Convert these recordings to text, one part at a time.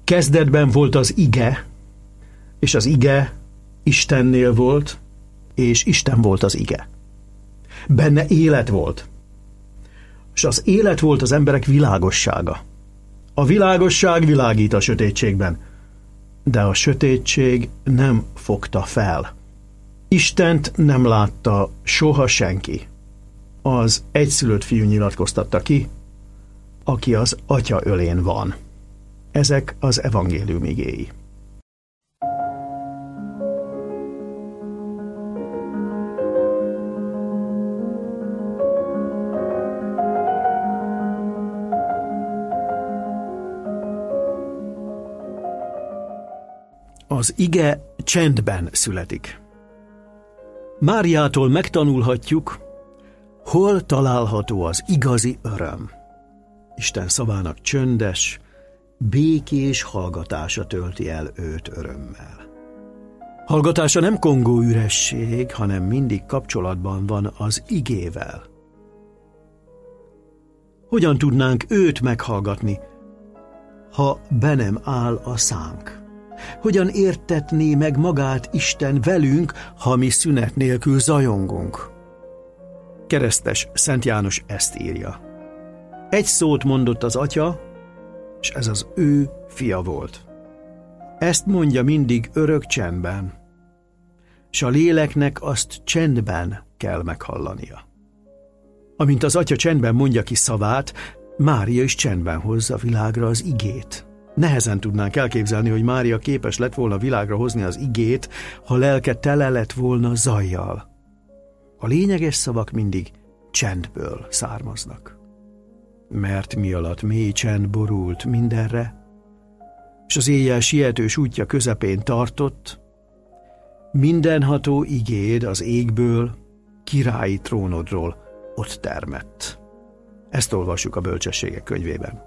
Kezdetben volt az ige, és az ige Istennél volt, és Isten volt az ige. Benne élet volt, és az élet volt az emberek világossága. A világosság világít a sötétségben, de a sötétség nem fogta fel. Istent nem látta soha senki. Az egyszülött fiú nyilatkoztatta ki, aki az Atya ölén van. Ezek az evangélium igéi. Az ige csendben születik. Máriától megtanulhatjuk, hol található az igazi öröm. Isten szavának csöndes, békés hallgatása tölti el őt örömmel. Hallgatása nem kongó üresség, hanem mindig kapcsolatban van az igével. Hogyan tudnánk őt meghallgatni, ha be nem áll a szánk? Hogyan értetné meg magát Isten velünk, ha mi szünet nélkül zajongunk? Keresztes Szent János ezt írja. Egy szót mondott az Atya, és ez az ő fia volt. Ezt mondja mindig örök csendben, s a léleknek azt csendben kell meghallania. Amint az Atya csendben mondja ki szavát, Mária is csendben hozza világra az igét. Nehezen tudnánk elképzelni, hogy Mária képes lett volna világra hozni az igét, ha lelke tele lett volna zajjal. A lényeges szavak mindig csendből származnak. Mert mi alatt mély csend borult mindenre, és az éjjel sietős útja közepén tartott, mindenható igéd az égből, királyi trónodról ott termett. Ezt olvassuk a Bölcsességek könyvében.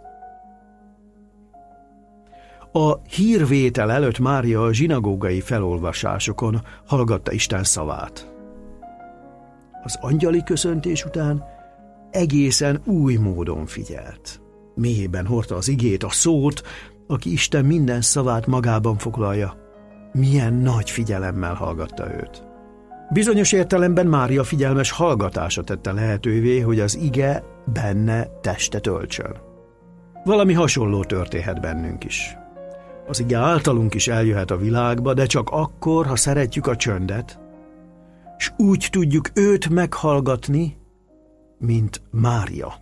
A hírvétel előtt Mária a zsinagógai felolvasásokon hallgatta Isten szavát. Az angyali köszöntés után egészen új módon figyelt. Mélyében hordta az igét, a szót, aki Isten minden szavát magában foglalja. Milyen nagy figyelemmel hallgatta őt. Bizonyos értelemben Mária figyelmes hallgatása tette lehetővé, hogy az ige benne testet öltsön. Valami hasonló történhet bennünk is. Az ige általunk is eljöhet a világba, de csak akkor, ha szeretjük a csöndet, s úgy tudjuk őt meghallgatni, mint Mária.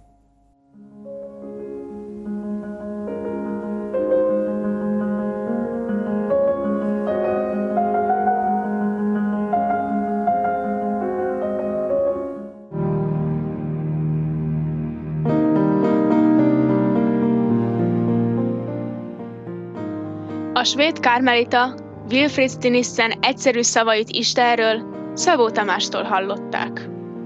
A svéd karmelita Wilfrid Stinissen egyszerű szavait Istenről Szabó Tamástól hallották.